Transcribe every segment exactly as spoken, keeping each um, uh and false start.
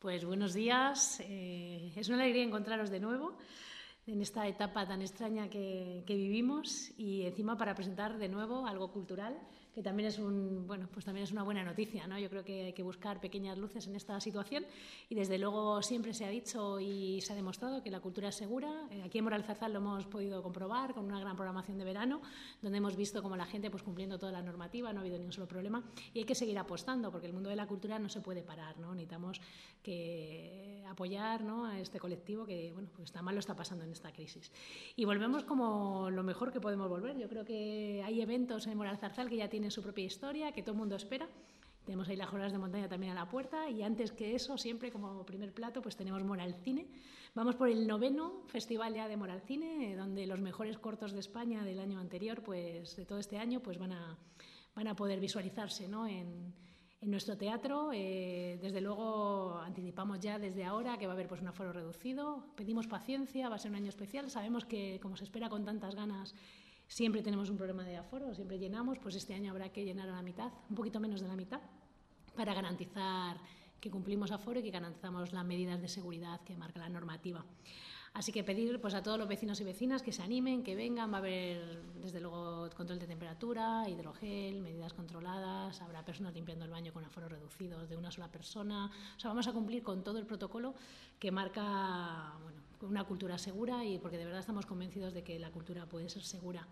Pues buenos días, eh, es una alegría encontraros de nuevo en esta etapa tan extraña que, que vivimos y encima para presentar de nuevo algo cultural que también es un bueno pues también es una buena noticia, ¿no? Yo creo que hay que buscar pequeñas luces en esta situación y desde luego siempre se ha dicho y se ha demostrado que la cultura es segura. Aquí en Moralzarzal lo hemos podido comprobar con una gran programación de verano donde hemos visto como la gente pues cumpliendo toda la normativa, no ha habido ni un solo problema y hay que seguir apostando porque el mundo de la cultura no se puede parar, ¿no? Necesitamos que apoyar, ¿no?, a este colectivo que bueno pues está mal lo está pasando en esta crisis y volvemos como lo mejor que podemos volver. Yo creo que hay eventos en Moralzarzal que ya tienen su propia historia, que todo el mundo espera. Tenemos ahí las jornadas de montaña también a la puerta y antes que eso, siempre como primer plato, pues tenemos Moralcine. Vamos por el noveno festival ya de Moralcine, donde los mejores cortos de España del año anterior, pues de todo este año, pues van a, van a poder visualizarse, ¿no?, en, en nuestro teatro. Eh, desde luego anticipamos ya desde ahora que va a haber pues un aforo reducido. Pedimos paciencia, va a ser un año especial. Sabemos que como se espera con tantas ganas, siempre tenemos un problema de aforo, siempre llenamos, pues este año habrá que llenar a la mitad, un poquito menos de la mitad, para garantizar que cumplimos aforo y que garantizamos las medidas de seguridad que marca la normativa. Así que pedir pues a todos los vecinos y vecinas que se animen, que vengan. Va a haber desde luego control de temperatura, hidrogel, medidas controladas, habrá personas limpiando el baño con aforos reducidos de una sola persona. O sea, vamos a cumplir con todo el protocolo que marca bueno, una cultura segura y porque de verdad estamos convencidos de que la cultura puede ser segura.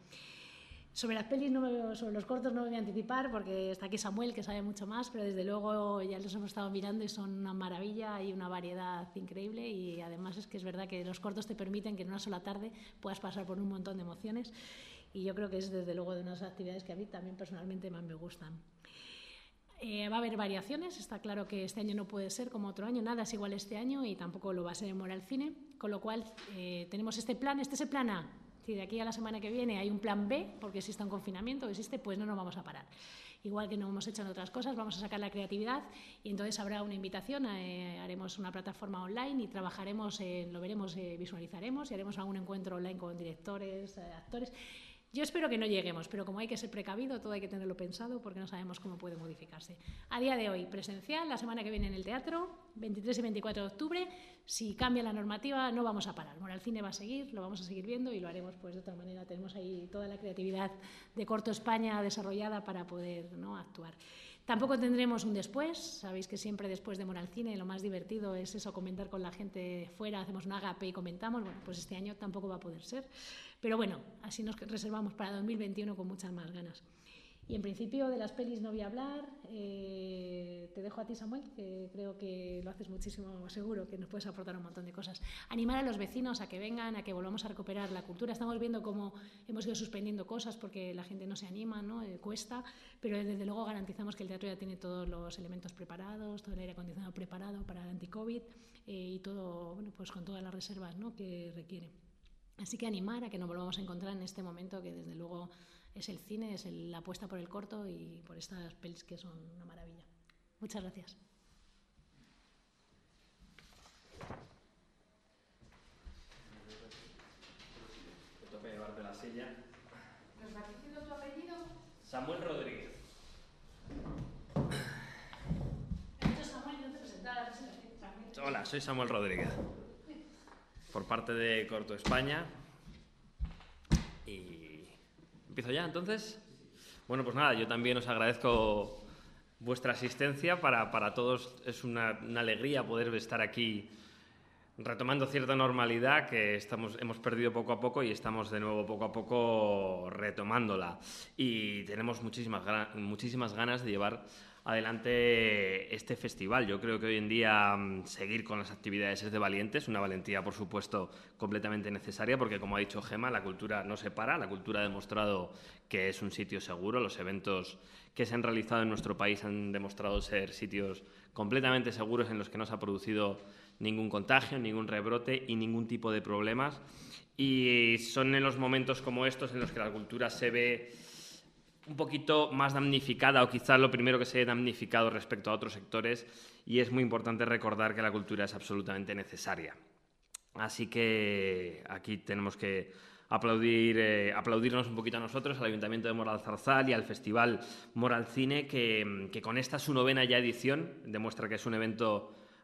Sobre las pelis, no me, sobre los cortos no me voy a anticipar porque está aquí Samuel que sabe mucho más, pero desde luego ya los hemos estado mirando y son una maravilla y una variedad increíble y además es que es verdad que los cortos te permiten que en una sola tarde puedas pasar por un montón de emociones y yo creo que es desde luego de unas actividades que a mí también personalmente más me gustan. Eh, va a haber variaciones, está claro que este año no puede ser como otro año, nada es igual este año y tampoco lo va a ser en Moralcine, con lo cual eh, tenemos este plan, este es el plan A. Si de aquí a la semana que viene hay un plan B, porque existe un confinamiento, existe, pues no nos vamos a parar. Igual que no hemos hecho en otras cosas, vamos a sacar la creatividad y entonces habrá una invitación, eh, haremos una plataforma online y trabajaremos, eh, lo veremos, eh, visualizaremos y haremos algún encuentro online con directores, eh, actores. Yo espero que no lleguemos, pero como hay que ser precavido, todo hay que tenerlo pensado porque no sabemos cómo puede modificarse. A día de hoy, presencial, la semana que viene en el teatro, veintitrés y veinticuatro de octubre. Si cambia la normativa, no vamos a parar. Moralcine va a seguir, lo vamos a seguir viendo y lo haremos pues de otra manera. Tenemos ahí toda la creatividad de Corto España desarrollada para poder, ¿no?, actuar. Tampoco tendremos un después. Sabéis que siempre después de Moralcine lo más divertido es eso, comentar con la gente fuera, hacemos un agape y comentamos. Bueno, pues este año tampoco va a poder ser. Pero bueno, así nos reservamos para dos mil veintiuno con muchas más ganas. Y en principio de las pelis no voy a hablar. Eh, te dejo a ti, Samuel, que creo que lo haces muchísimo, seguro que nos puedes aportar un montón de cosas. Animar a los vecinos a que vengan, a que volvamos a recuperar la cultura. Estamos viendo cómo hemos ido suspendiendo cosas porque la gente no se anima, ¿no? Eh, cuesta, pero desde luego garantizamos que el teatro ya tiene todos los elementos preparados, todo el aire acondicionado preparado para el anti-COVID eh, y todo, bueno, pues con todas las reservas, ¿no?, que requiere. Así que animar a que nos volvamos a encontrar en este momento que desde luego es el cine, es el, la apuesta por el corto y por estas pelis que son una maravilla. Muchas gracias. Te toca llevarte la silla. ¿Nos va diciendo tu apellido? Samuel Rodríguez. He dicho Samuel, no te presentaba. Hola, soy Samuel Rodríguez. Por parte de Corto España. Y ¿empiezo ya, entonces? Bueno, pues nada, yo también os agradezco vuestra asistencia. Para, para todos es una, una alegría poder estar aquí retomando cierta normalidad que estamos, hemos perdido poco a poco y estamos de nuevo poco a poco retomándola. Y tenemos muchísimas, muchísimas ganas de llevar adelante este festival. Yo creo que hoy en día seguir con las actividades es de valientes, una valentía, por supuesto, completamente necesaria, porque, como ha dicho Gemma, la cultura no se para, la cultura ha demostrado que es un sitio seguro. Los eventos que se han realizado en nuestro país han demostrado ser sitios completamente seguros en los que no se ha producido ningún contagio, ningún rebrote y ningún tipo de problemas. Y son en los momentos como estos en los que la cultura se ve un poquito más damnificada, o quizás lo primero que se ve damnificado respecto a otros sectores, y es muy importante recordar que la cultura es absolutamente necesaria. Así que aquí tenemos que aplaudir, eh, aplaudirnos un poquito a nosotros, al Ayuntamiento de Moralzarzal y al Festival Moralcine, que, que con esta su novena ya edición demuestra que es un evento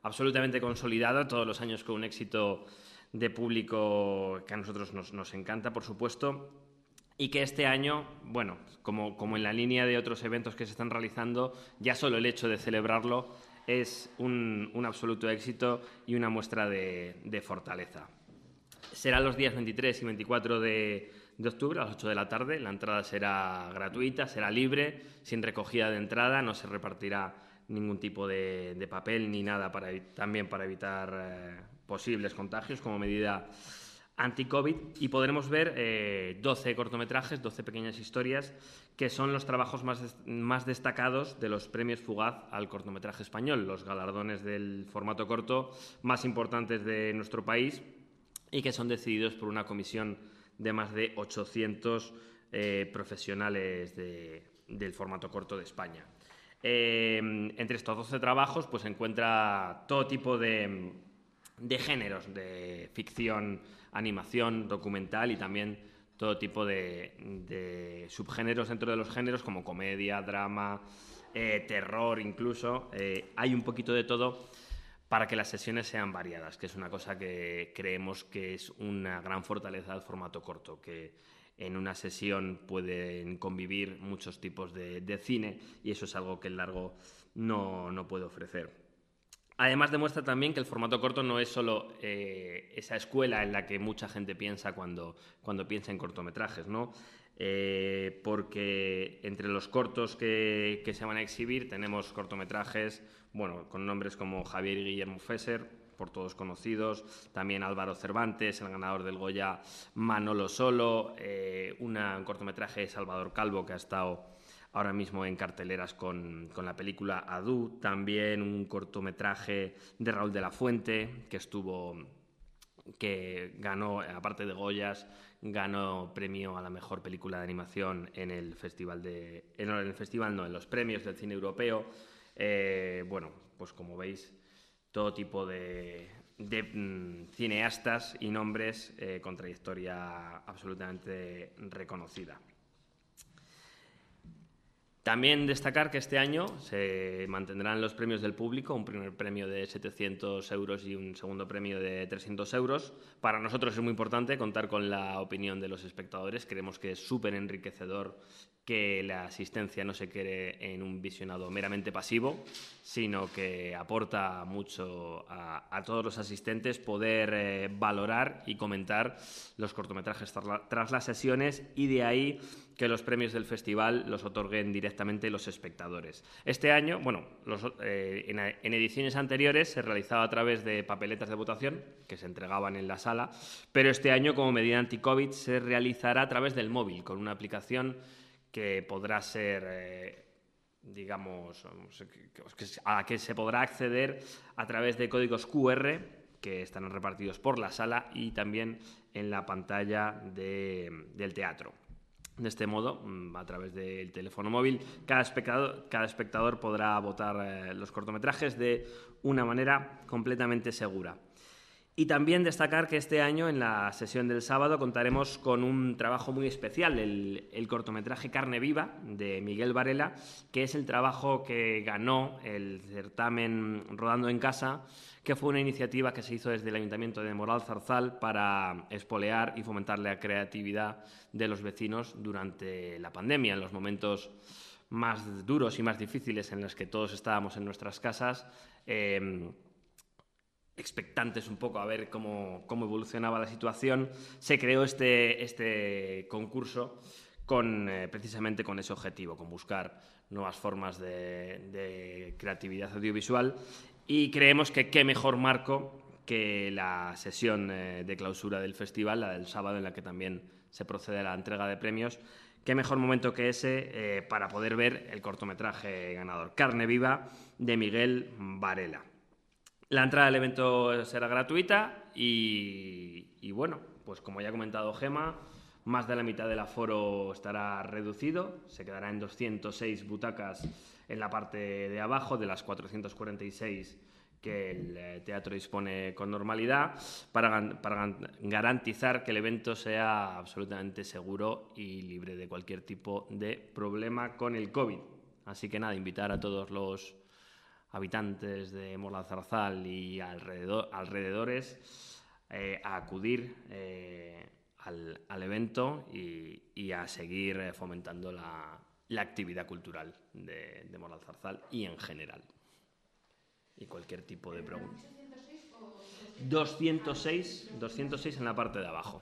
absolutamente consolidado, todos los años con un éxito de público que a nosotros nos, nos encanta, por supuesto, y que este año, bueno, como, como en la línea de otros eventos que se están realizando, ya solo el hecho de celebrarlo es un, un absoluto éxito y una muestra de, de fortaleza. Será los días veintitrés y veinticuatro de, de octubre a las ocho de la tarde. La entrada será gratuita, será libre, sin recogida de entrada, no se repartirá ningún tipo de, de papel ni nada para, también para evitar eh, posibles contagios como medida anti-COVID, y podremos ver eh, doce cortometrajes, doce pequeñas historias que son los trabajos más, más destacados de los premios Fugaz al cortometraje español, los galardones del formato corto más importantes de nuestro país y que son decididos por una comisión de más de ochocientos eh, profesionales de, del formato corto de España. Eh, entre estos doce trabajos pues, se encuentra todo tipo de, de géneros, de ficción, animación, documental y también todo tipo de, de subgéneros dentro de los géneros como comedia, drama, eh, terror incluso. Eh, hay un poquito de todo para que las sesiones sean variadas, que es una cosa que creemos que es una gran fortaleza del formato corto, que en una sesión pueden convivir muchos tipos de, de cine y eso es algo que el largo no, no puede ofrecer. Además demuestra también que el formato corto no es solo eh, esa escuela en la que mucha gente piensa cuando, cuando piensa en cortometrajes, ¿no? Eh, porque entre los cortos que, que se van a exhibir tenemos cortometrajes, bueno, con nombres como Javier y Guillermo Fesser, por todos conocidos, también Álvaro Cervantes, el ganador del Goya Manolo Solo, eh, una, un cortometraje de Salvador Calvo que ha estado ahora mismo en carteleras con, con la película Adu, también un cortometraje de Raúl de la Fuente que estuvo, que ganó, aparte de Goyas, ganó premio a la mejor película de animación en el festival de, en el festival no, en los premios del cine europeo. Eh, bueno, pues como veis, todo tipo de, de mm, cineastas y nombres eh, con trayectoria absolutamente reconocida. También destacar que este año se mantendrán los premios del público, un primer premio de setecientos euros y un segundo premio de trescientos euros. Para nosotros es muy importante contar con la opinión de los espectadores. Creemos que es súper enriquecedor que la asistencia no se quede en un visionado meramente pasivo, sino que aporta mucho a, a todos los asistentes poder eh, valorar y comentar los cortometrajes tras, la, tras las sesiones y de ahí que los premios del festival los otorguen directamente los espectadores. Este año, bueno, los, eh, en, en ediciones anteriores se realizaba a través de papeletas de votación que se entregaban en la sala, pero este año, como medida anti-COVID, se realizará a través del móvil, con una aplicación que podrá ser, eh, digamos, a la que se podrá acceder a través de códigos cu erre que estarán repartidos por la sala y también en la pantalla de, del teatro. De este modo, a través del teléfono móvil, cada espectador, cada espectador podrá votar eh, los cortometrajes de una manera completamente segura. Y también destacar que este año, en la sesión del sábado, contaremos con un trabajo muy especial, el, el cortometraje Carne Viva, de Miguel Varela, que es el trabajo que ganó el certamen Rodando en Casa, que fue una iniciativa que se hizo desde el Ayuntamiento de Moral Zarzal para espolear y fomentar la creatividad de los vecinos durante la pandemia, en los momentos más duros y más difíciles en los que todos estábamos en nuestras casas, eh, expectantes un poco a ver cómo, cómo evolucionaba la situación. Se creó este, este concurso con, eh, precisamente con ese objetivo, con buscar nuevas formas de, de creatividad audiovisual, y creemos que qué mejor marco que la sesión eh, de clausura del festival, la del sábado, en la que también se procede a la entrega de premios. Qué mejor momento que ese eh, para poder ver el cortometraje ganador, Carne Viva, de Miguel Varela. La entrada al evento será gratuita y, y bueno, pues como ya ha comentado Gema, más de la mitad del aforo estará reducido, se quedará en doscientas seis butacas en la parte de abajo de las cuatrocientas cuarenta y seis que el teatro dispone con normalidad, para, para garantizar que el evento sea absolutamente seguro y libre de cualquier tipo de problema con el COVID. Así que nada, invitar a todos los habitantes de Moralzarzal y alrededor, alrededores eh, a acudir eh, al, al evento y, y a seguir eh, fomentando la, la actividad cultural de, de Moralzarzal y en general. Y cualquier tipo de pregunta. doscientos seis, doscientos seis en la parte de abajo.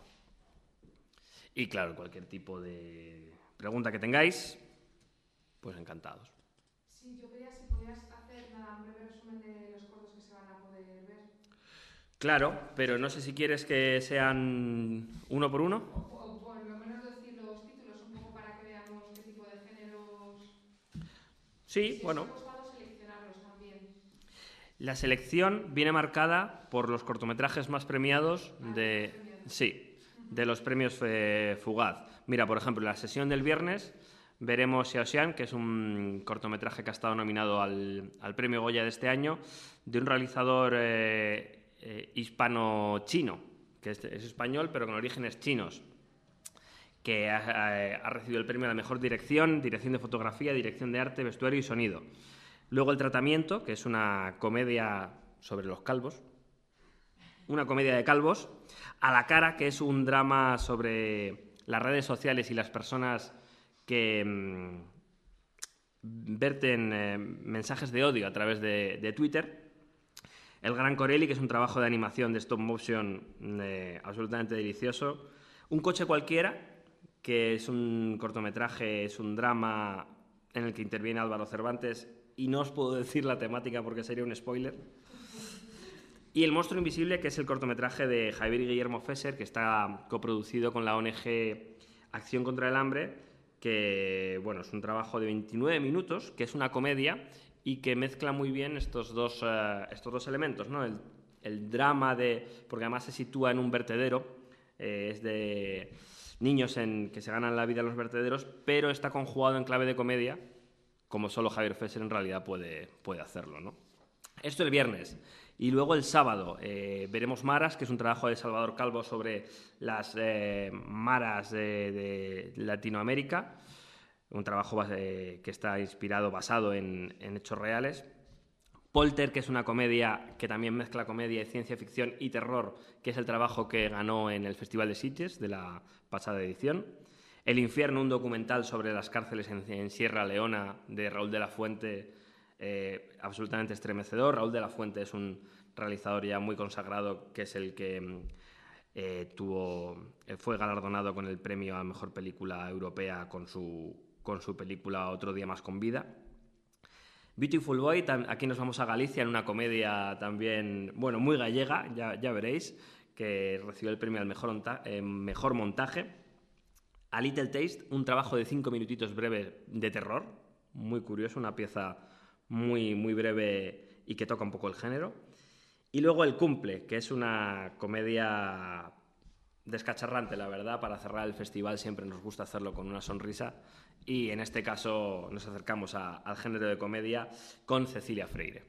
Y claro, cualquier tipo de pregunta que tengáis, pues encantados. Sí, yo quería si podías hacer nada, un breve resumen de los cortos que se van a poder ver. Claro, pero no sé si quieres que sean uno por uno. O, o por lo menos decir los títulos, un poco para que veamos qué tipo de géneros... Sí, si bueno. os ha costado seleccionarlos también. La selección viene marcada por los cortometrajes más premiados de, sí, de los premios eh, Fugaz. Mira, por ejemplo, en la sesión del viernes veremos Xiaoxian, que es un cortometraje que ha estado nominado al, al premio Goya de este año, de un realizador eh, eh, hispano-chino, que es, es español pero con orígenes chinos, que ha, ha recibido el premio a la mejor dirección, dirección de fotografía, dirección de arte, vestuario y sonido. Luego El tratamiento, que es una comedia sobre los calvos, una comedia de calvos. A la cara, que es un drama sobre las redes sociales y las personas que mmm, verten eh, mensajes de odio a través de, de Twitter. El Gran Corelli, que es un trabajo de animación de stop motion eh, absolutamente delicioso. Un coche cualquiera, que es un cortometraje, es un drama en el que interviene Álvaro Cervantes, y no os puedo decir la temática porque sería un spoiler. Y El monstruo invisible, que es el cortometraje de Javier y Guillermo Fesser, que está coproducido con la O N G Acción contra el Hambre, que bueno, es un trabajo de veintinueve minutos, que es una comedia y que mezcla muy bien estos dos, uh, estos dos elementos, ¿no? El, el drama de... porque además se sitúa en un vertedero, eh, es de niños en, que se ganan la vida en los vertederos, pero está conjugado en clave de comedia, como solo Javier Fesser en realidad puede, puede hacerlo, ¿no? Esto el viernes. Y luego el sábado eh, veremos Maras, que es un trabajo de Salvador Calvo sobre las eh, maras de, de Latinoamérica, un trabajo eh, que está inspirado, basado en, en hechos reales. Polter, que es una comedia que también mezcla comedia y ciencia ficción y terror, que es el trabajo que ganó en el Festival de Sitges de la pasada edición. El infierno, un documental sobre las cárceles en, en Sierra Leona, de Raúl de la Fuente, eh, absolutamente estremecedor. Raúl de la Fuente es un realizador ya muy consagrado, que es el que eh, tuvo, eh, fue galardonado con el premio a Mejor Película Europea con su, con su película Otro día más con vida. Beautiful Boy, aquí nos vamos a Galicia en una comedia también, bueno, muy gallega, ya, ya veréis, que recibió el premio al mejor, eh, mejor montaje. A Little Taste, un trabajo de cinco minutitos breve de terror, muy curioso, una pieza muy, muy breve y que toca un poco el género. Y luego El cumple, que es una comedia descacharrante, la verdad. Para cerrar el festival siempre nos gusta hacerlo con una sonrisa, y en este caso nos acercamos a, al género de comedia con Cecilia Freire.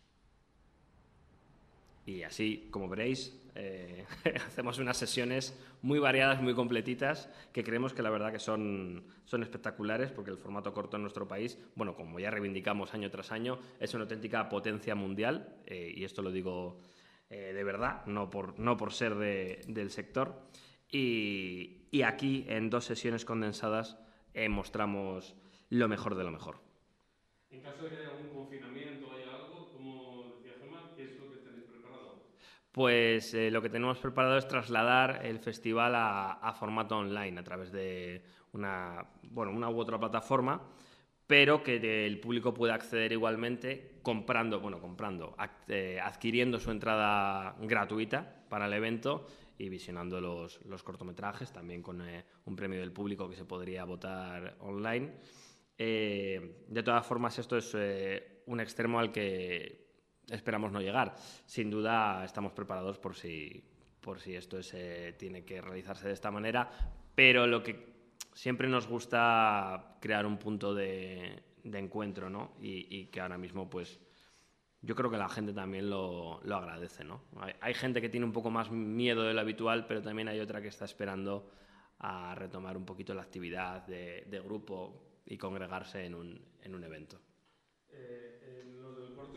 Y así, como veréis, eh, hacemos unas sesiones muy variadas, muy completitas, que creemos que la verdad que son, son espectaculares, porque el formato corto en nuestro país, bueno, como ya reivindicamos año tras año, es una auténtica potencia mundial, eh, y esto lo digo eh, de verdad, no por, no por ser de, del sector. Y, y aquí, en dos sesiones condensadas, eh, mostramos lo mejor de lo mejor. En caso de que haya algún confinamiento o haya algo, como decía Gemma, ¿qué es lo que tenéis preparado? Pues eh, lo que tenemos preparado es trasladar el festival a, a formato online a través de una, bueno, una u otra plataforma, pero que el público pueda acceder igualmente comprando, bueno, comprando, eh, adquiriendo su entrada gratuita para el evento y visionando los, los cortometrajes, también con eh, un premio del público que se podría votar online. Eh, de todas formas, esto es eh, un extremo al que esperamos no llegar. Sin duda estamos preparados por si, por si esto es, eh, tiene que realizarse de esta manera, pero lo que siempre nos gusta crear un punto de, de encuentro, ¿no? Y, y que ahora mismo, pues, yo creo que la gente también lo, lo agradece, ¿no? Hay, hay gente que tiene un poco más miedo de lo habitual, pero también hay otra que está esperando a retomar un poquito la actividad de, de grupo y congregarse en un, en un evento. Eh, en lo del corto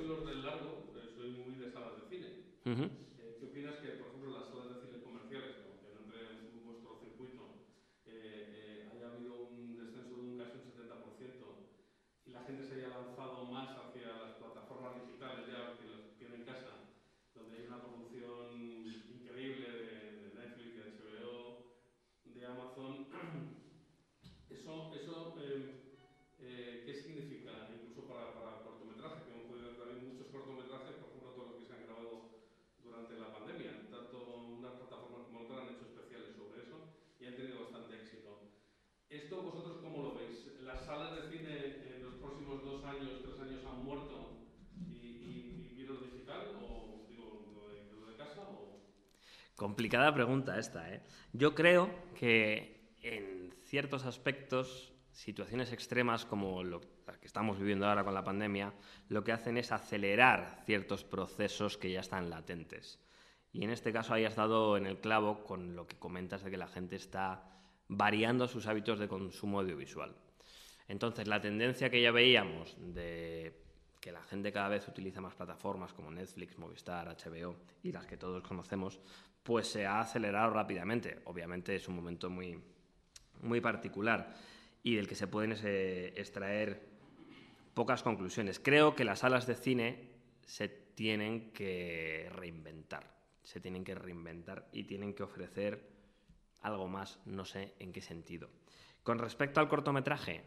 soy los del largo, eh, soy muy de salas de cine. Uh-huh. Eh, ¿Qué opinas que, por ejemplo, las salas de cine comerciales, aunque no entre en vuestro circuito, eh, eh, haya habido un descenso de un casi un setenta por ciento y la gente se haya lanzado más hacia las plataformas digitales ya que las tiene en casa, donde hay una producción increíble de, de Netflix, de H B O, de Amazon? Eso, eso eh, eh, ¿qué significa incluso para, para cortometraje? Que hemos podido ver también muchos cortometrajes, por ejemplo, todos los que se han grabado durante la pandemia. Tanto unas plataformas como otras han hecho especiales sobre eso y han tenido bastante éxito. ¿Esto vosotros cómo lo veis? ¿Las salas de cine en los próximos dos años, tres años han muerto y, y, y vieron digital? ¿O digo, lo de, lo de casa? O... Complicada pregunta esta, ¿eh? Yo creo que en ciertos aspectos, situaciones extremas como lo que estamos viviendo ahora con la pandemia, lo que hacen es acelerar ciertos procesos que ya están latentes. Y en este caso hayas dado en el clavo con lo que comentas de que la gente está variando sus hábitos de consumo audiovisual. Entonces, la tendencia que ya veíamos de que la gente cada vez utiliza más plataformas como Netflix, Movistar, H B O y las que todos conocemos, pues se ha acelerado rápidamente. Obviamente es un momento muy, muy particular y del que se pueden eh, extraer pocas conclusiones. Creo que las salas de cine se tienen que reinventar, se tienen que reinventar y tienen que ofrecer algo más, no sé en qué sentido. Con respecto al cortometraje,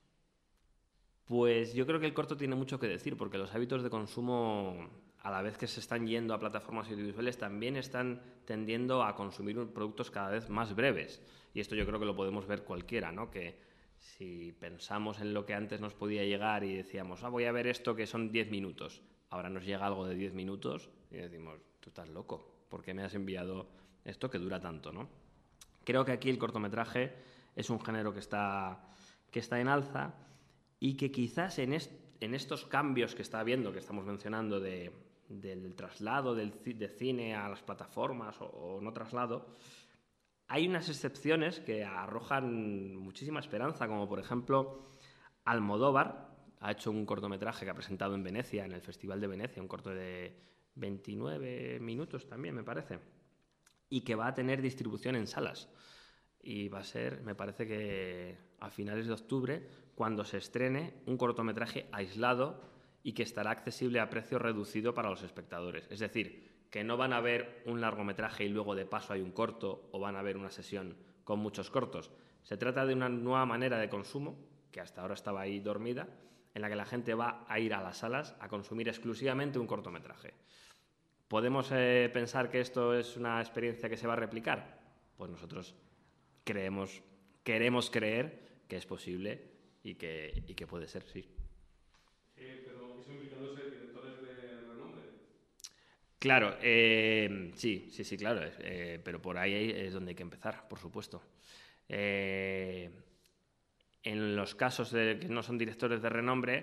pues yo creo que el corto tiene mucho que decir, porque los hábitos de consumo, a la vez que se están yendo a plataformas audiovisuales, también están tendiendo a consumir productos cada vez más breves. Y esto yo creo que lo podemos ver cualquiera, ¿no? Que si pensamos en lo que antes nos podía llegar y decíamos, ah, voy a ver esto que son diez minutos, ahora nos llega algo de diez minutos y decimos, tú estás loco, ¿por qué me has enviado esto que dura tanto, ¿no? Creo que aquí el cortometraje es un género que está, que está en alza y que quizás en, est en estos cambios que está habiendo, que estamos mencionando, de, del traslado del de cine a las plataformas o, o no traslado, hay unas excepciones que arrojan muchísima esperanza, como por ejemplo Almodóvar ha hecho un cortometraje que ha presentado en Venecia, en el Festival de Venecia, un corto de veintinueve minutos también, me parece, y que va a tener distribución en salas. Y va a ser, me parece que a finales de octubre, cuando se estrene un cortometraje aislado y que estará accesible a precio reducido para los espectadores. Es decir, que no van a ver un largometraje y luego de paso hay un corto, o van a ver una sesión con muchos cortos. Se trata de una nueva manera de consumo, que hasta ahora estaba ahí dormida, en la que la gente va a ir a las salas a consumir exclusivamente un cortometraje. ¿Podemos eh, pensar que esto es una experiencia que se va a replicar? Pues nosotros creemos, queremos creer que es posible y que, y que puede ser, sí. Eh, pero eso implicándose directores de renombre. Claro, eh, sí, sí, sí, claro, eh, pero por ahí es donde hay que empezar, por supuesto. Eh, en los casos de que no son directores de renombre,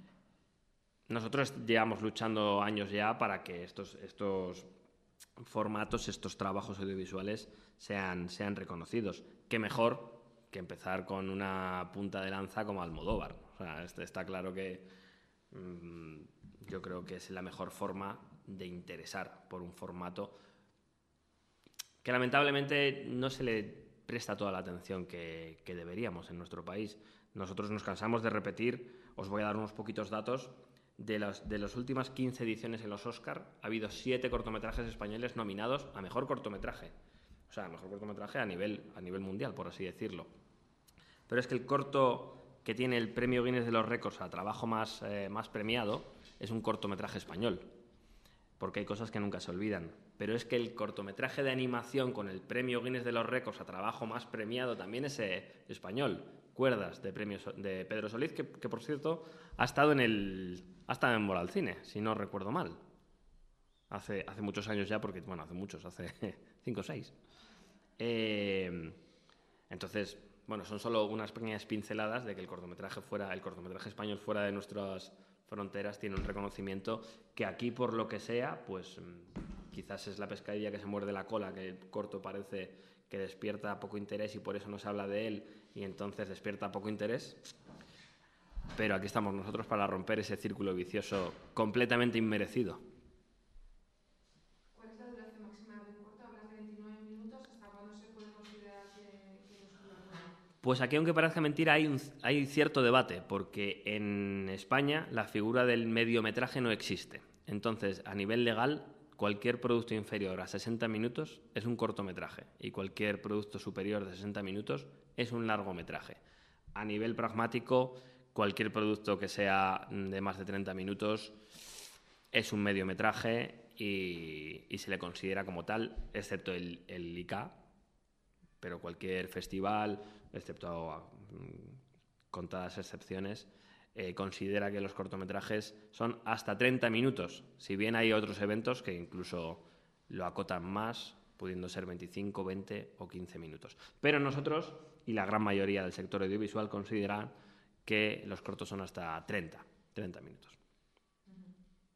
nosotros llevamos luchando años ya para que estos, estos formatos, estos trabajos audiovisuales sean, sean reconocidos. Qué mejor que empezar con una punta de lanza como Almodóvar. O sea, está claro que mmm, yo creo que es la mejor forma de interesar por un formato que lamentablemente no se le presta toda la atención que, que deberíamos en nuestro país. Nosotros nos cansamos de repetir, os voy a dar unos poquitos datos, de, los, de las últimas quince ediciones en los Oscar ha habido siete cortometrajes españoles nominados a Mejor Cortometraje. O sea, Mejor Cortometraje a nivel, a nivel mundial, por así decirlo. Pero es que el corto que tiene el premio Guinness de los Récords a trabajo más, eh, más premiado es un cortometraje español, porque hay cosas que nunca se olvidan. Pero es que el cortometraje de animación con el premio Guinness de los Récords a trabajo más premiado también es eh, español. Cuerdas, de, premio, de Pedro Solís, que, que por cierto ha estado en el ha estado en Moral Cine, si no recuerdo mal. Hace, hace muchos años ya, porque, bueno, hace muchos, hace cinco o seis. Eh, entonces, bueno, son solo unas pequeñas pinceladas de que el cortometraje fuera, el cortometraje español fuera de nuestras fronteras tiene un reconocimiento que aquí, por lo que sea, pues quizás es la pescadilla que se muerde la cola, que el corto parece que despierta poco interés y por eso no se habla de él y entonces despierta poco interés. pero aquí estamos nosotros para romper ese círculo vicioso completamente inmerecido. ¿Cuál es la duración máxima de un corto? Hablas de veintinueve minutos. ¿Hasta cuándo se puede considerar que, que es una buena? Pues aquí, aunque parezca mentira, hay, un, hay cierto debate, porque en España la figura del mediometraje no existe. Entonces, a nivel legal, cualquier producto inferior a sesenta minutos es un cortometraje y cualquier producto superior de sesenta minutos es un largometraje. A nivel pragmático, cualquier producto que sea de más de treinta minutos es un mediometraje y, y se le considera como tal, excepto el, el I C A, pero cualquier festival, excepto mm, contadas excepciones, eh, considera que los cortometrajes son hasta treinta minutos, si bien hay otros eventos que incluso lo acotan más, pudiendo ser veinticinco, veinte o quince minutos. Pero nosotros, y la gran mayoría del sector audiovisual, consideran que los cortos son hasta treinta minutos.